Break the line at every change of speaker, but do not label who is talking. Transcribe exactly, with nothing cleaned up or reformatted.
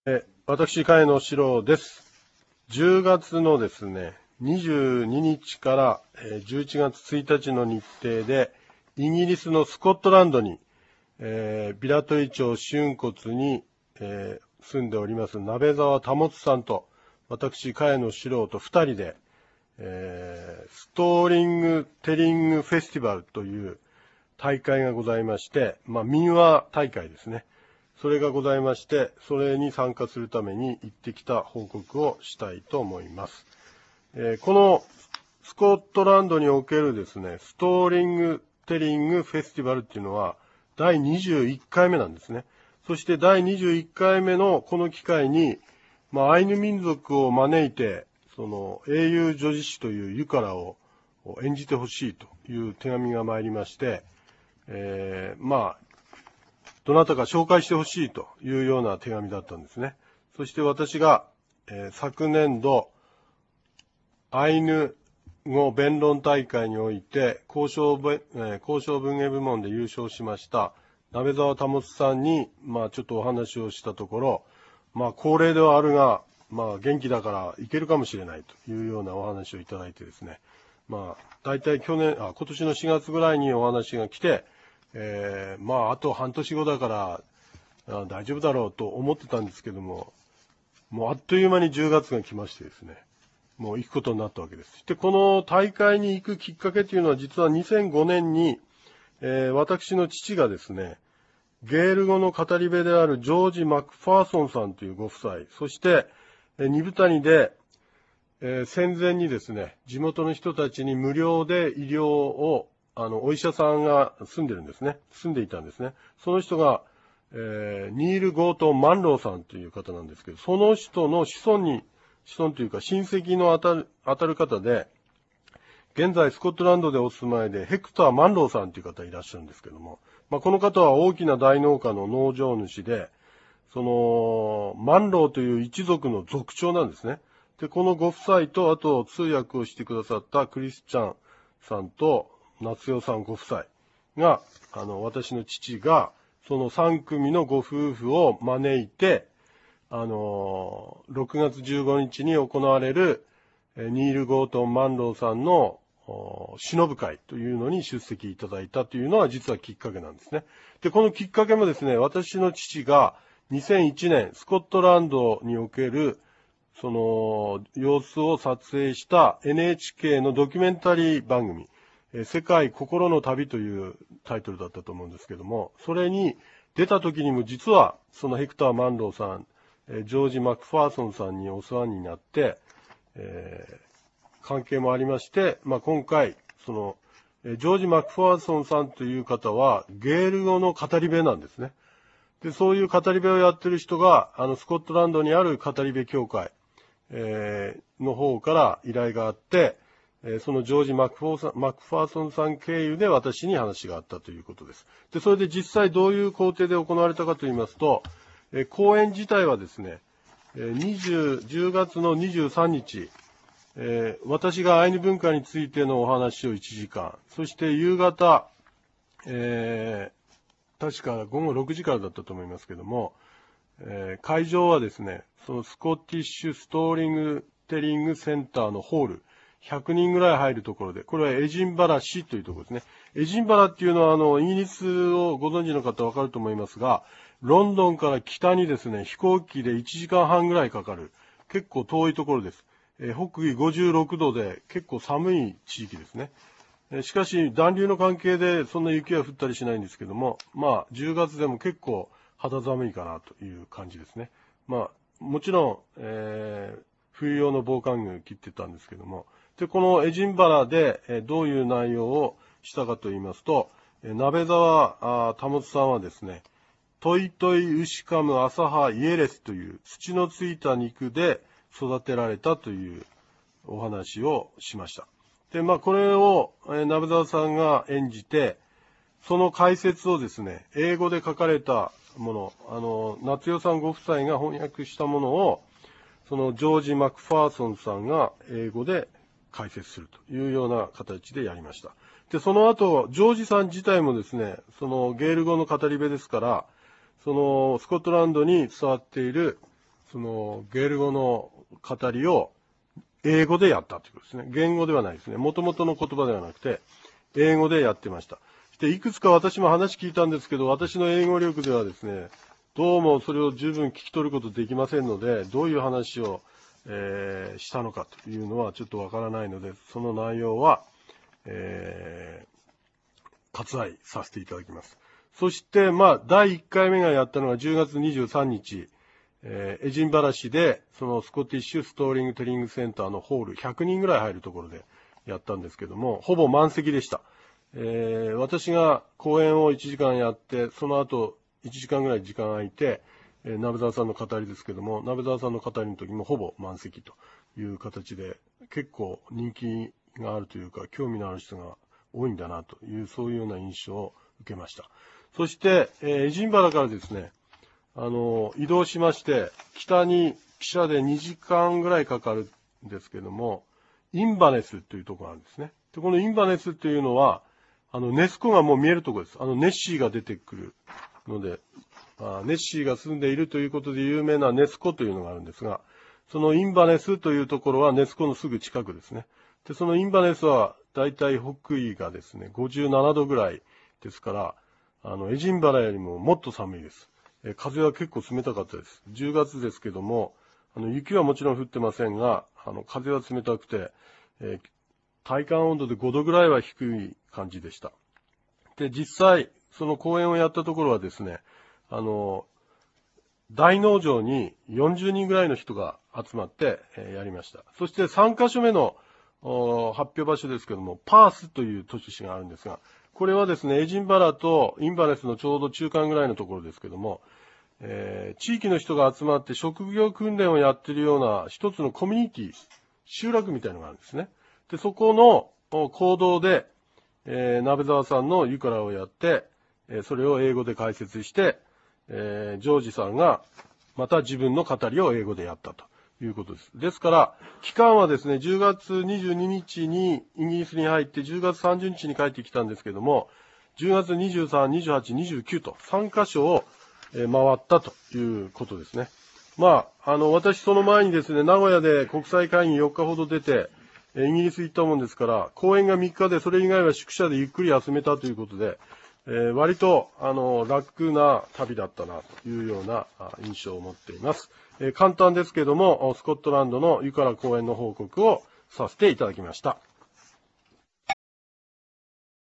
え私、茅野史郎です。じゅうがつのですね、にじゅうににちからじゅういちがつついたちの日程で、イギリスのスコットランドに、えー、ビラトリ町春骨に、えー、住んでおります鍋沢保さんと、私、茅野史郎とふたりで、えー、ストーリングテリングフェスティバルという大会がございまして、まあ、民話大会ですね。それがございまして、それに参加するために行ってきた報告をしたいと思います。えー、このスコットランドにおけるですね、ストーリングテリングフェスティバルっていうのはだいにじゅういっかいめなんですね。そしてだいにじゅういっかいめのこの機会に、まあ、アイヌ民族を招いて、その英雄女子誌というユカラを演じてほしいという手紙が参りまして、えー、まあ、どなたか紹介してほしいというような手紙だったんですね。そして私が、えー、昨年度、アイヌ語弁論大会において交渉、えー、交渉文芸部門で優勝しました鍋沢保さんに、まあ、ちょっとお話をしたところ、まあ、高齢ではあるが、まあ、元気だからいけるかもしれないというようなお話をいただいてですね、まあ、大体去年、あ、今年のしがつぐらいにお話が来て、えー、まあ、あと半年後だからあ大丈夫だろうと思ってたんですけども、もうあっという間にじゅうがつが来ましてですね、もう行くことになったわけです。で、この大会に行くきっかけというのは、実はにせんごねんに、えー、私の父がですね、ゲール語の語り部であるジョージ・マクファーソンさんというご夫妻、そして、えー、二部谷で、えー、戦前にですね、地元の人たちに無料で医療を、あの、お医者さんが住んでるんですね。住んでいたんですね。その人が、えー、ニール・ゴートン・マンローさんという方なんですけど、その人の子孫に、子孫というか親戚の当たる、当たる方で、現在スコットランドでお住まいでヘクター・マンローさんという方いらっしゃるんですけども、まあ、この方は大きな大農家の農場主で、その、マンローという一族の族長なんですね。で、このご夫妻と、あと通訳をしてくださったクリスチャンさんと夏代さんご夫妻が、あの、私の父が、そのさんくみのご夫婦を招いて、あの、ろくがつじゅうごにちに行われる、ニール・ゴートン・マンローさんの忍ぶ会というのに出席いただいたというのは実はきっかけなんですね。で、このきっかけもですね、私の父がにせんいちねんスコットランドにおけるその様子を撮影した エヌエイチケー のドキュメンタリー番組、世界心の旅というタイトルだったと思うんですけども、それに出た時にも実はそのヘクター・マンローさん、ジョージ・マクファーソンさんにお世話になって、えー、関係もありまして、まあ、今回、その、ジョージ・マクファーソンさんという方は、ゲール語の語り部なんですね。で、そういう語り部をやってる人が、あの、スコットランドにある語り部協会、えー、の方から依頼があって、えー、そのジョージ・マクフォーさん、マクファーソンさん経由で私に話があったということです。で、それで実際どういう工程で行われたかと言いますと、えー、講演自体はですね、20、じゅうがつのにじゅうさんにち、えー、私がアイヌ文化についてのお話をいちじかん、そして夕方、えー、確かごごろくじからだったと思いますけども、えー、会場はですね、そのスコティッシュストーリングテリングセンターのホール、ひゃくにんぐらい入るところで、これはエジンバラ市というところですね。エジンバラっていうのは、あの、イギリスをご存知の方わかると思いますが、ロンドンから北にですね、飛行機でいちじかんはんぐらいかかる、結構遠いところです。えー、北緯ごじゅうろくどで結構寒い地域ですね。しかし、暖流の関係でそんな雪は降ったりしないんですけども、まあ、じゅうがつでも結構肌寒いかなという感じですね。まあ、もちろん、えー、冬用の防寒具切ってたんですけども、で、このエジンバラで、えー、どういう内容をしたかと言いますと、えー、鍋沢保さんはですね、トイトイウシカムアサハイエレスという土のついた肉で育てられたというお話をしました。で、まあ、これを、えー、鍋沢さんが演じて、その解説をですね、英語で書かれたもの、あの、夏代さんご夫妻が翻訳したものを、そのジョージ・マクファーソンさんが英語で解説するというような形でやりました。で、その後、ジョージさん自体もですね、そのゲール語の語り部ですから、そのスコットランドに伝わっているその、ゲール語の語りを英語でやったということですね。言語ではないですね。元々の言葉ではなくて、英語でやってました。で、いくつか私も話聞いたんですけど、私の英語力ではですね、どうもそれを十分聞き取ることできませんので、どういう話を、えー、したのかというのはちょっとわからないので、その内容は、えー、割愛させていただきます。そして、まあ、だいいっかいめがやったのがじゅうがつにじゅうさんにち、えー、エジンバラ市で、そのスコティッシュストーリングトレーニングセンターのホール、ひゃくにんぐらい入るところでやったんですけども、ほぼ満席でした。えー、私が講演をいちじかんやって、その後いちじかんぐらい時間空いて、えー、鍋沢さんの語りですけども、鍋沢さんの語りの時もほぼ満席という形で、結構人気があるというか、興味のある人が多いんだなという、そういうような印象を受けました。そして、えー、エジンバラからですね、あの、移動しまして、北に汽車でにじかんぐらいかかるんですけども、インバネスというところがあるんですね。で、このインバネスというのは、あの、ネス湖がもう見えるところです。あの、ネッシーが出てくるので、あネッシーが住んでいるということで有名なネス湖というのがあるんですが、そのインバネスというところはネス湖のすぐ近くですね。で、そのインバネスはだいたい北緯がですね、ごじゅうななどぐらいですから、あの、エジンバラよりももっと寒いです。え風は結構冷たかったです。じゅうがつですけども、あの、雪はもちろん降ってませんが、あの、風は冷たくて、えー、体感温度でごどぐらいは低い感じでした。で、実際、その講演をやったところはですね、あの、大農場によんじゅうにんぐらいの人が集まって、えー、やりました。そしてさんかしょめの発表場所ですけども、パースという都市があるんですが、これはですね、エジンバラとインバネスのちょうど中間ぐらいのところですけども、えー、地域の人が集まって職業訓練をやっているような一つのコミュニティ、集落みたいなのがあるんですね。で、そこの行動で、えー、鍋沢さんのユカラをやって、えー、それを英語で解説して、えー、ジョージさんがまた自分の語りを英語でやったということです。ですから、期間はですね、じゅうがつにじゅうににちにイギリスに入ってじゅうがつさんじゅうにちに帰ってきたんですけども、じゅうがつにじゅうさん、にじゅうはち、にじゅうくとさんかしょを回ったということですね。まあ、あの、私その前にですね、名古屋で国際会議よっかほど出て、イギリス行ったもんですから、講演がみっかで、それ以外は宿舎でゆっくり休めたということで、えー、割と、あの、楽な旅だったな、というような印象を持っています。えー、簡単ですけども、スコットランドのユカラ講演の報告をさせていただきました。